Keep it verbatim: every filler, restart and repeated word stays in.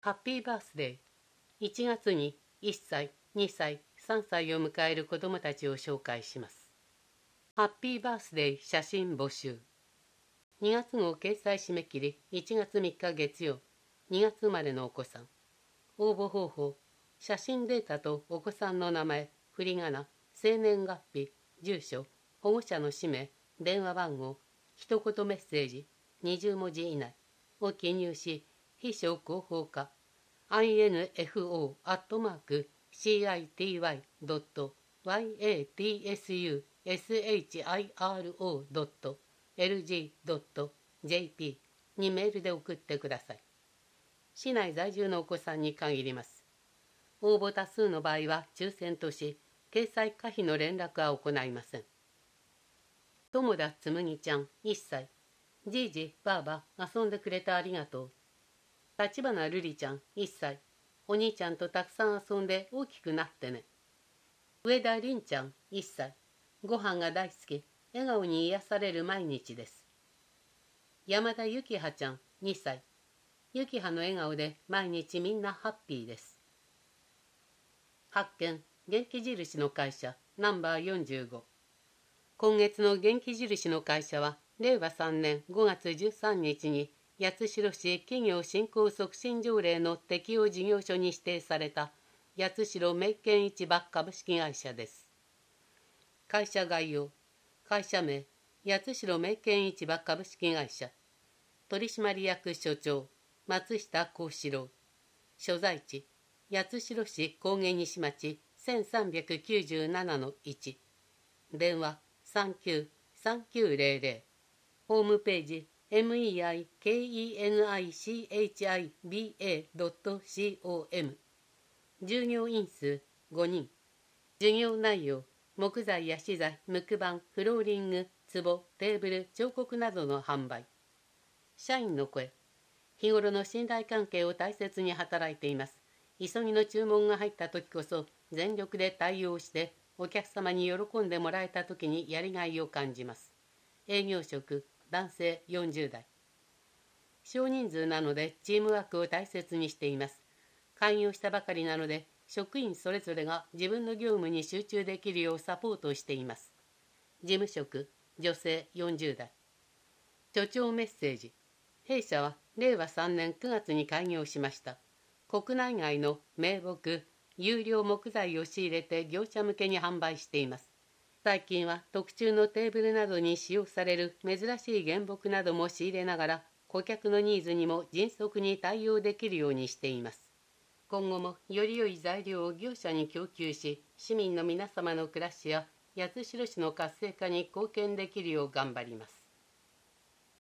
ハッピーバースデー。いちがつにいっさい、にさい、さんさいを迎える子どもたちを紹介します。ハッピーバースデー写真募集。にがつ号掲載締め切りいちがつみっか月曜。にがつ生まれのお子さん。応募方法。写真データとお子さんの名前、振り仮名、生年月日、住所、保護者の氏名、電話番号、一言メッセージ、にじゅうもじ以内を記入し、秘書広報課 アイエヌエフオー アットマーク シーアイティーワイ ドット ワイエーティーエスユーエスエイチアイアールオー ドット エルジー ドット ジェーピー にメールで送ってください。市内在住のお子さんに限ります。応募多数の場合は抽選とし、掲載可否の連絡は行いません。友田つむぎちゃんいっさい。じいじ、ばあば、遊んでくれてありがとう。立花瑠璃ちゃんいっさい。お兄ちゃんとたくさん遊んで大きくなってね。上田凛ちゃんいっさい。ご飯が大好き、笑顔に癒される毎日です。山田ゆきはちゃんにさい。ゆきはの笑顔で毎日みんなハッピーです。発見、元気印の会社ナンバーよんじゅうご。今月の元気印の会社はれいわさんねんごがつじゅうさんにちに八代市企業振興促進条例の適用事業所に指定された八代名犬市場株式会社です。会社概要。会社名、八代名犬市場株式会社。取締役所長、松下幸四郎。所在地、八代市高原西町せんさんびゃくきゅうじゅうななのいち。電話 さんきゅうさんきゅうゼロゼロ。ホームページ メイケニチバ ドットコム。従業員数ごにん。事業内容、木材や資材、木板、フローリング、壺、テーブル、彫刻などの販売。社員の声。日頃の信頼関係を大切に働いています。急ぎの注文が入った時こそ全力で対応してお客様に喜んでもらえた時にやりがいを感じます。営業職、男性よんじゅうだい。少人数なのでチームワークを大切にしています。開業したばかりなので職員それぞれが自分の業務に集中できるようサポートしています。事務職、女性よんじゅうだい。所長メッセージ。弊社はれいわさんねんくがつに開業しました。国内外の名木、有料木材を仕入れて業者向けに販売しています。最近は特注のテーブルなどに使用される珍しい原木なども仕入れながら、顧客のニーズにも迅速に対応できるようにしています。今後もより良い材料を業者に供給し、市民の皆様の暮らしや八代市の活性化に貢献できるよう頑張ります。